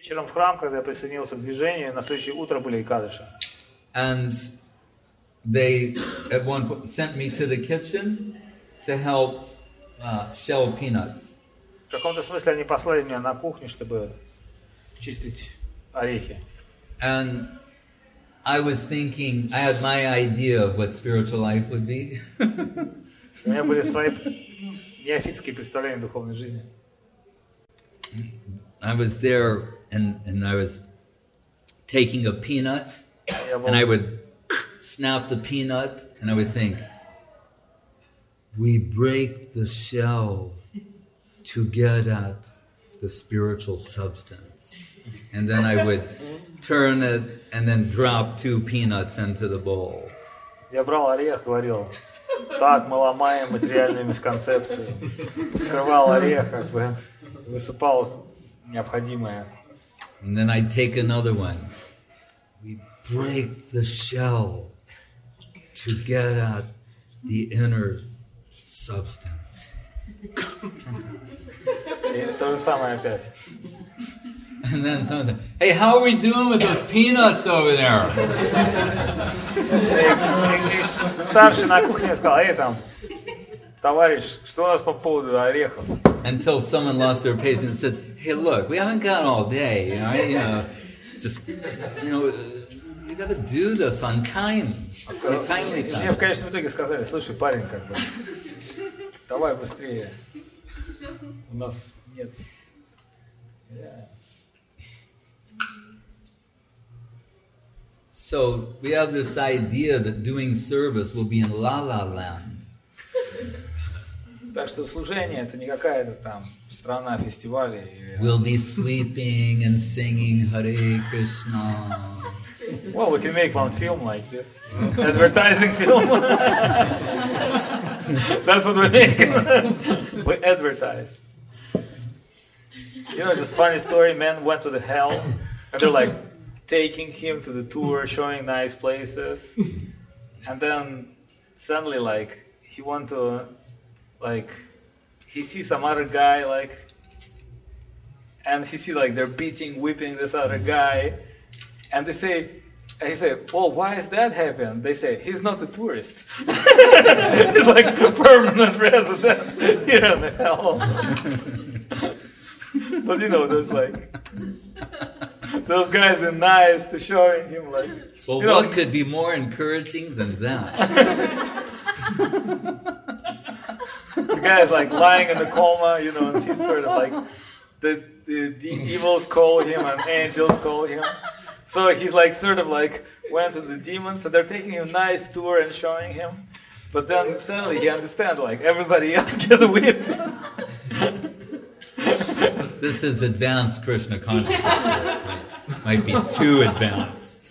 вечером в храм, когда я присоединился к движению, на следующее утро были Икадыши. And they at one point sent me to the kitchen to help shell peanuts. В каком-то смысле они послали меня на кухню, чтобы чистить орехи. And I was thinking, I had my idea of what spiritual life would be. У меня были свои неофитские представления о духовной жизни. I was there and I was taking a peanut and I would snap the peanut and I would think, we break the shell to get at the spiritual substance. And then I would turn it and then drop 2 peanuts into the bowl. Я брал орех, говорил, так мы ломаем материальную мисконцепцию. Вскрывал орех, как бы высыпал необходимое. And then I'd take another one. We break the shell to get at the inner substance. И то же самое опять. And then someone said, hey, how are we doing with those peanuts over there? Старший на кухне сказал, эй, там, товарищ, что у нас по поводу орехов? Until someone lost their patience and said, hey, look, we haven't got all day, just, you got to do this on time, in timely Мне в fashion. конечном итоге сказали, слушай, парень, как бы, давай быстрее, у нас нет. So we have this idea that doing service will be in La La Land. Так что служение это не какая-то там страна фестивалей. We'll be sweeping and singing Hare Krishna. Well, we can make one film like this, advertising film. That's what we're making. We advertise. Just funny story. Man went to the hell, and they're like taking him to the tour, showing nice places, and then suddenly, like, he went to, like, he sees some other guy, like, and he see like they're beating, whipping this other guy, and he say, well, why is that happening? They say, he's not a tourist. He's like a permanent resident here in the hell. But that's like, those guys were nice to showing him like. Well, what could be more encouraging than that? The guy's like lying in the coma, and he's sort of like, the evils call him and angels call him. So he's like sort of like went to the demons, so they're taking him a nice tour and showing him. But then suddenly he understands like everybody else gets whipped. This is advanced Krishna consciousness. Might be too advanced.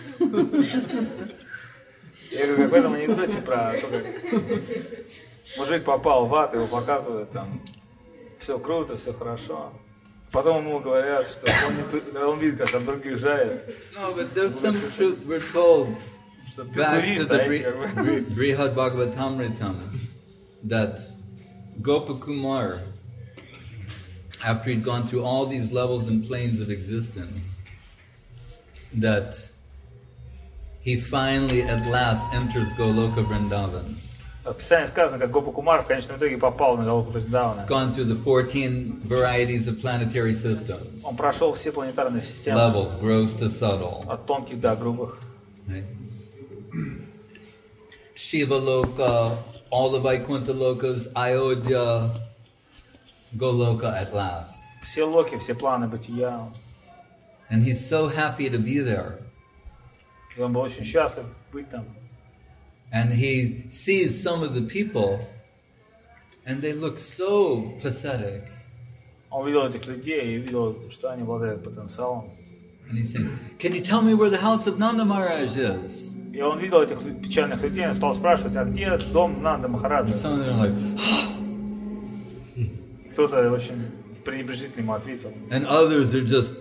Я говорю, как в этом анекдоте про то, как мужик попал в ад, его показывают там, все круто, все хорошо. Потом ему говорят, что он видит, как там других жарят. No, but there's some truth. We're told back to the Brihad Bhagavatamritam that Gopakumar, after he'd gone through all these levels and planes of existence, that he finally at last enters Goloka Vrindavan. В Писании сказано, как Гопа Кумар в конечном итоге попал на Галоку Вриндавана. He's gone through the 14 varieties of planetary systems. Он прошел все планетарные системы. Levels, gross to subtle. От тонких до грубых. Right? Shiva Loka, all the Vaikuntha Lokas, Ayodhya, Goloka at last. Все локи, все планы бытия. And he's so happy to be there. И он был очень счастлив быть там. And he sees some of the people, and they look so pathetic. Он видел этих людей и видел, что они обладают потенциалом. And he's saying, can you tell me where the house of Nanda Maharaj is? И он видел этих печальных людей, он стал спрашивать, а где дом Нанда Махараджа? And some of them are like, Кто-то очень пренебрежительно ему ответил. and others are just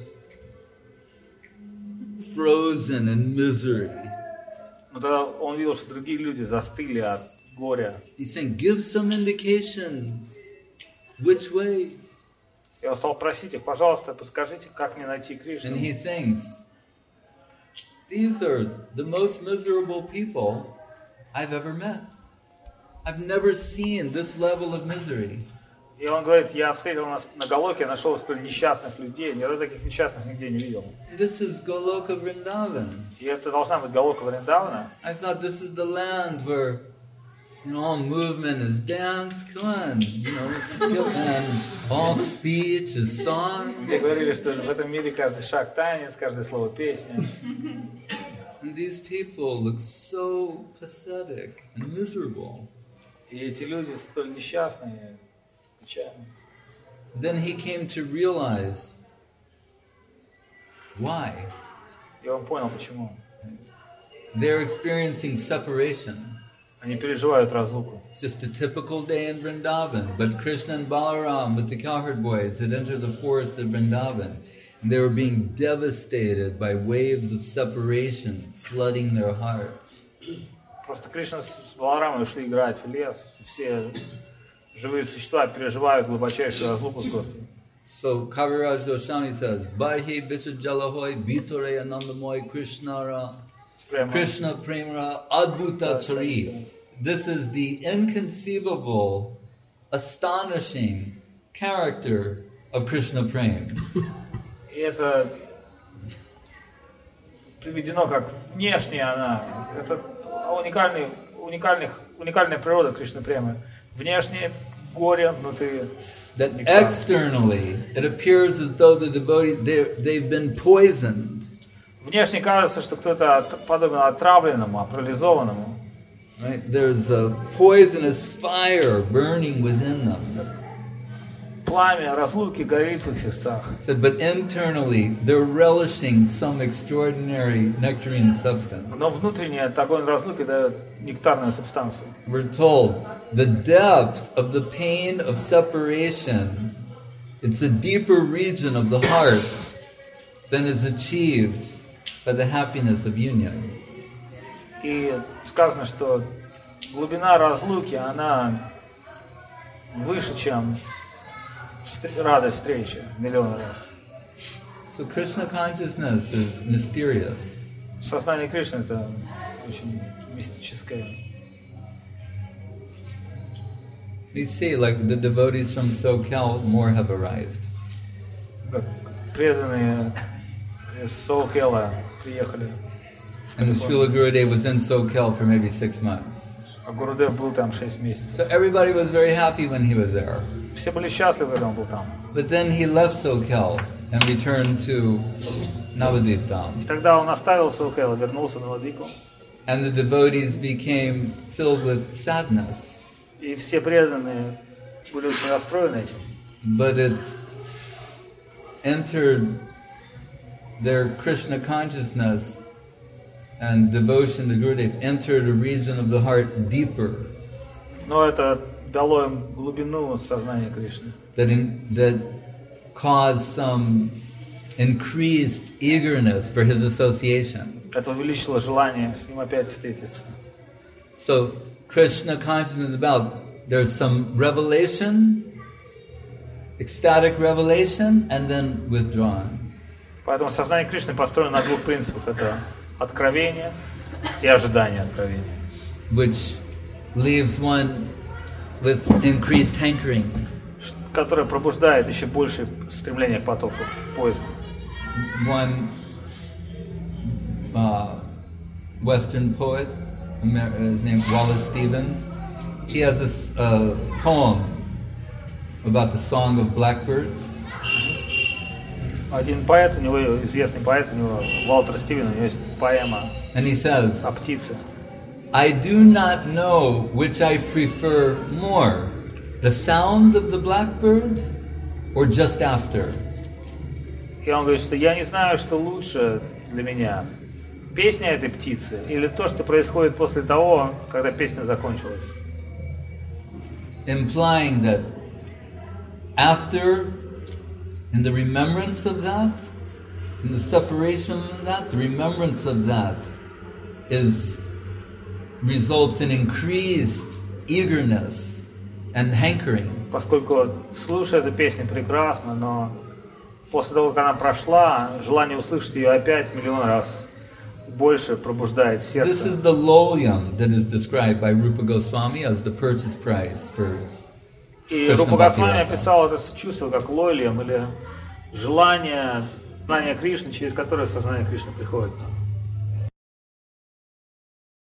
frozen in misery. Но тогда он видел, что другие люди застыли от горя. He's saying, give some indication. Which way? И он стал просить их, пожалуйста, подскажите, как мне найти Кришну. And he thinks, these are the most miserable people I've ever met. I've never seen this level of misery. И он говорит, я встретил на Галоке, нашел столь несчастных людей, ни разу таких несчастных нигде не видел. This is Goloka Vrindavan. И это должна быть Галока Вриндавана. I thought this is the land where, all movement is dance. Come on, let's skip, and all speech is song. Где говорили, что в этом мире каждый шаг танец, каждое слово песня. And these people look so pathetic and miserable. И эти люди столь несчастные. Then he came to realize why. И он понял, почему. They're experiencing separation. Они переживают разлуку. It's just a typical day in Vrindavan, but Krishna and Balaram with the cowherd boys had entered the forest of Vrindavan, and they were being devastated by waves of separation flooding their hearts. Просто Кришна с Баларамой ушли играть в лес, все живые существа переживают глубочайшую разлуку с Господом. So Kaviraj Goswami says, Bahi Visajalahoy Bitore Anandamoy Krishnara Krishna Premara Adbhuta Chari. This is the inconceivable, astonishing character of Krishna Prem. И это приведено как внешне она. Это уникальная природа Кришны Премы. Внешне горе, внутри. That externally it appears as though the devotees they've been poisoned. Внешне кажется, что кто-то подобен отравленному, парализованному. Right? There's a poisonous fire burning within them. Пламя разлуки горит в их сердцах. Said, but internally they're relishing some extraordinary nectarine substance. Но внутренне огонь разлуки дает нектарную субстанцию. We're told the depth of the pain of separation, it's a deeper region of the heart than is achieved by the happiness of union. И сказано, что глубина разлуки, она выше, чем радость встречи, миллион раз. So Krishna consciousness is mysterious. Сознание Кришны это очень мистическое. We see, like the devotees from SoCal, more have arrived. Как преданные из Соукела приехали. And Srila Gurudev was in SoCal for maybe 6 months. А Гурудев был там 6 месяцев. So everybody was very happy when he was there. Все были счастливы, когда он был там. But then he left SoCal and returned to Navadvip Dham. И тогда он оставил Соукел, вернулся на Навадвипу. And the devotees became filled with sadness. И все преданные были очень расстроены этим. But it entered their Krishna consciousness and devotion to Gurudev entered a region of the heart deeper. Но это дало им глубину сознания Кришны. That caused some increased eagerness for his association. Это увеличило желание с ним опять встретиться. So Krishna consciousness is about there's some revelation, ecstatic revelation, and then withdrawn. Поэтому сознание Кришны построено на двух принципах. Это откровение и ожидание откровения. Which leaves one with increased hankering. Которое пробуждает еще больше стремление к потоку, поиску. One Western poet, his name Wallace Stevens, he has this poem about the song of blackbirds. Один поэт, у него известный поэт, у него Уолтер Стивен, у него есть поэма о птице. I do not know which I prefer more, the sound of the blackbird or just after. И он говорит, что я не знаю, что лучше для меня, песня этой птицы или то, что происходит после того, когда песня закончилась. Implying that after, in the remembrance of that, in the separation of that, the remembrance of that results in increased eagerness and hankering. Поскольку слушая эту песню прекрасно, но после того, как она прошла, желание услышать ее опять миллион раз больше пробуждает сердце. This is the lolyam that is described by Rupa Goswami as the purchase price for И Рупа Госвами описал это чувство как лолиям, или желание знания Кришны, через которое сознание Кришны приходит.